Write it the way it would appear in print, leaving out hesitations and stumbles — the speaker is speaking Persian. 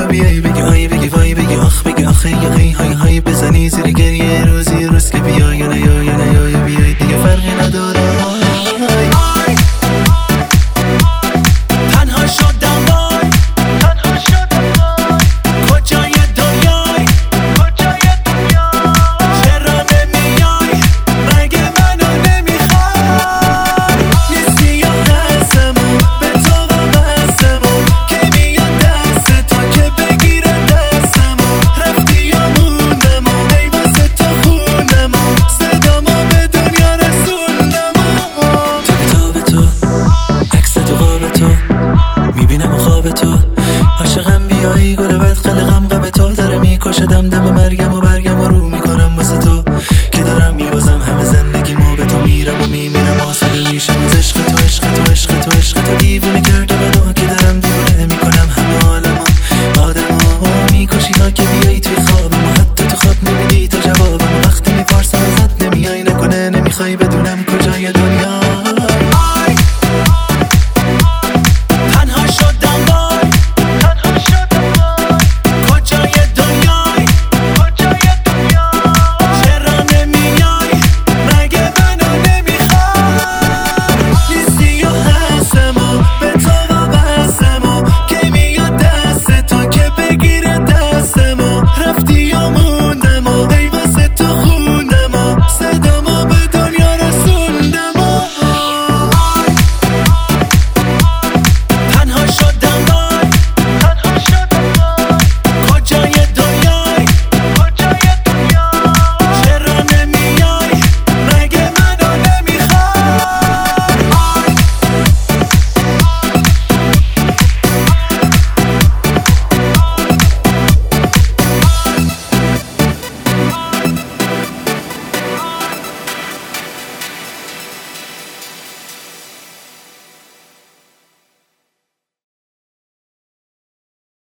بیای بگی آی بگی وای بگی آخ بگی آخه یا هی های های بزنی زیر گریه روز که بیا یا نه یا نه یا بیای دیگه فرقی نداره. تنها شدم وای کجای دنیای چرا نمیای مگه منو نمیخوای نیستی یا هستمون به تو وابستمون که میاد دست تو که بگیره دستمون رفتی یا موندمون ای واسه تو خوندمون صدامو به دنیا رسوندمون تو کتاب تو عکس تو قاب تو میبینم خواب تو عاشقم بیایی گل بد خلقم غم تو داره میکشه دم مرگم